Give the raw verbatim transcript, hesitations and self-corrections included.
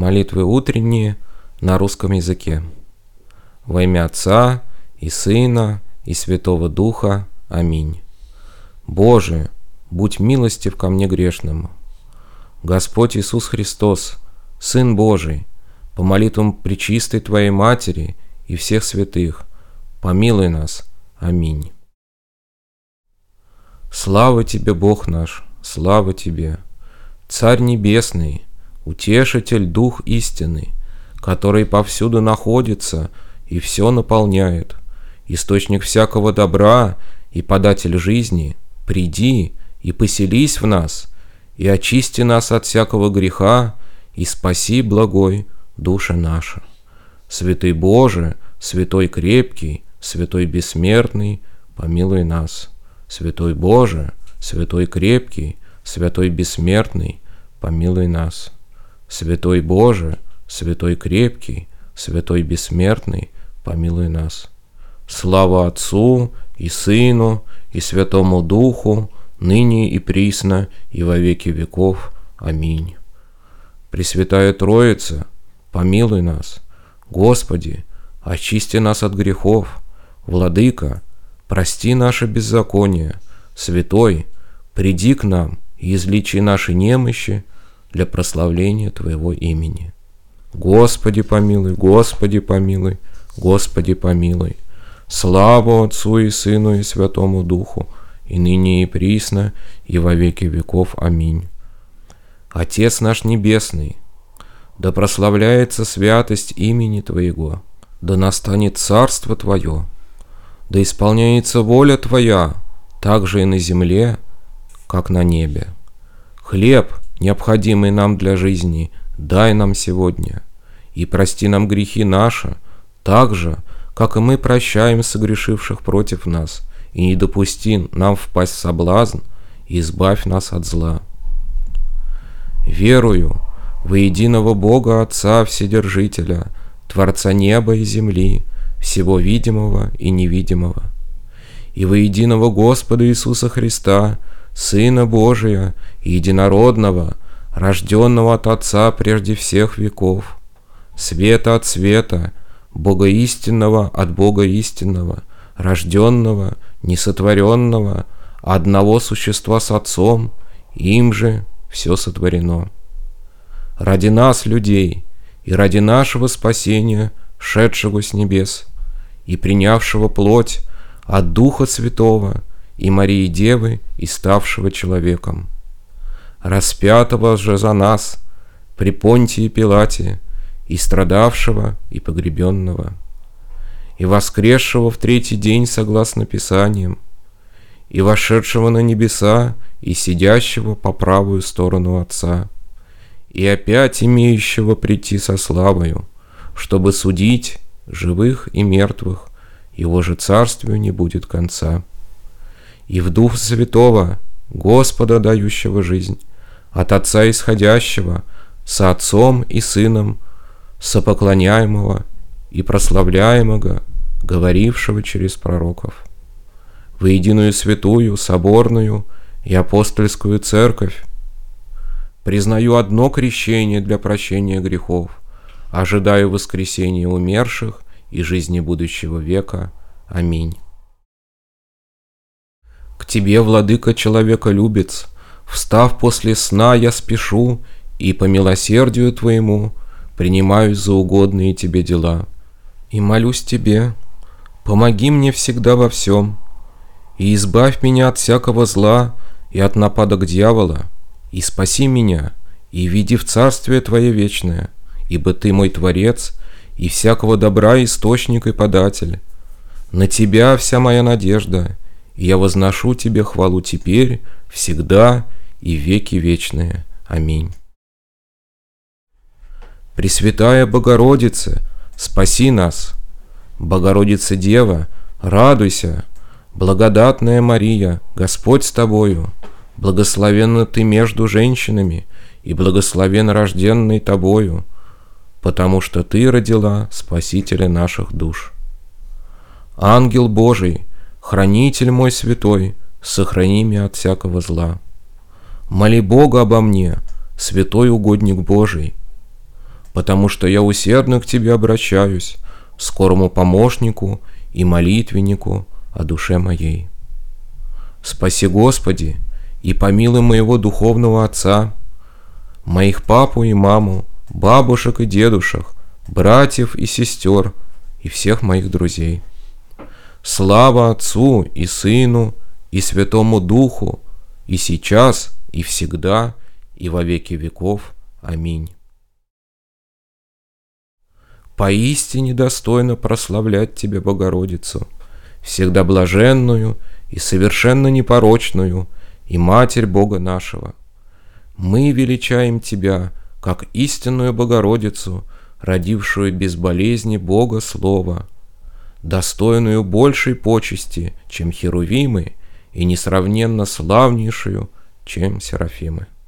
Молитвы утренние на русском языке. Во имя Отца и Сына и Святого Духа. Аминь. Боже, будь милостив ко мне грешному. Господь Иисус Христос, Сын Божий, по молитвам Пречистой Твоей Матери и всех святых, помилуй нас. Аминь. Слава Тебе, Бог наш, слава Тебе, Царь Небесный, Утешитель, Дух истинный, который повсюду находится и все наполняет, источник всякого добра и податель жизни, приди и поселись в нас, и очисти нас от всякого греха, и спаси, благой, душа наша. Святый Боже, святой крепкий, святой бессмертный, помилуй нас. Святой Боже, святой крепкий, святой бессмертный, помилуй нас. Святой Боже, святой крепкий, святой бессмертный, помилуй нас. Слава Отцу и Сыну и Святому Духу, ныне и присно и во веки веков. Аминь. Пресвятая Троица, помилуй нас. Господи, очисти нас от грехов. Владыка, прости наше беззаконие. Святой, приди к нам и излечи наши немощи для прославления Твоего имени. Господи помилуй, Господи помилуй, Господи помилуй. Слава Отцу и Сыну и Святому Духу, и ныне и присно, и во веки веков. Аминь. Отец наш Небесный, да прославляется святость имени Твоего, да настанет Царство Твое, да исполняется воля Твоя, так же и на земле, как на небе. Хлеб, необходимый нам для жизни, дай нам сегодня, и прости нам грехи наши, так же, как и мы прощаем согрешивших против нас, и не допусти нам впасть в соблазн, и избавь нас от зла. Верую во единого Бога Отца Вседержителя, Творца неба и земли, всего видимого и невидимого, и во единого Господа Иисуса Христа, Сына Божия, единородного, рожденного от Отца прежде всех веков, света от света, Бога истинного от Бога истинного, рожденного, несотворенного, одного существа с Отцом, им же все сотворено. Ради нас, людей, и ради нашего спасения, шедшего с небес, и принявшего плоть от Духа Святого и Марии Девы, и ставшего человеком, распятого же за нас при Понтии Пилате, и страдавшего, и погребенного, и воскресшего в третий день согласно Писаниям, и вошедшего на небеса, и сидящего по правую сторону Отца, и опять имеющего прийти со славою, чтобы судить живых и мертвых, его же царствию не будет конца. И в Духа Святого, Господа, дающего жизнь, от Отца исходящего, со Отцом и Сыном, сопоклоняемого и прославляемого, говорившего через пророков, во единую святую, соборную и апостольскую церковь, признаю одно крещение для прощения грехов, ожидаю воскресения умерших и жизни будущего века. Аминь. К Тебе, Владыка человеколюбец, встав после сна, я спешу, и по милосердию Твоему принимаюсь за угодные Тебе дела. И молюсь Тебе, помоги мне всегда во всем, и избавь меня от всякого зла и от нападок дьявола, и спаси меня, и веди в Царствие Твое вечное, ибо Ты мой Творец, и всякого добра источник и податель. На Тебя вся моя надежда, и я возношу Тебе хвалу теперь, всегда и веки вечные. Аминь. Пресвятая Богородица, спаси нас. Богородица Дева, радуйся. Благодатная Мария, Господь с Тобою. Благословенна Ты между женщинами, и благословен рожденный Тобою, потому что Ты родила Спасителя наших душ. Ангел Божий, хранитель мой святой, сохрани меня от всякого зла. Моли Бога обо мне, святой угодник Божий. потому что я усердно к Тебе обращаюсь, скорому помощнику и молитвеннику о душе моей. Спаси, Господи, и помилуй моего духовного отца, моих папу и маму, бабушек и дедушек, братьев и сестер и всех моих друзей. Слава Отцу и Сыну и Святому Духу, и сейчас, и всегда, и во веки веков. Аминь. Поистине достойно прославлять Тебя, Богородицу, всегда блаженную и совершенно непорочную, и Матерь Бога нашего. Мы величаем Тебя, как истинную Богородицу, родившую без болезни Бога Слова, достойную большей почести, чем херувимы, и несравненно славнейшую, чем серафимы.